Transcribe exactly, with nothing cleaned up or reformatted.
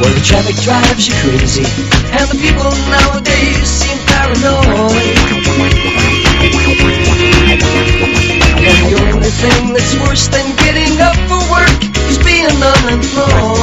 where the traffic drives you crazy, and the people nowadays seem paranoid. And the only thing that's worse than getting up for work is being unemployed.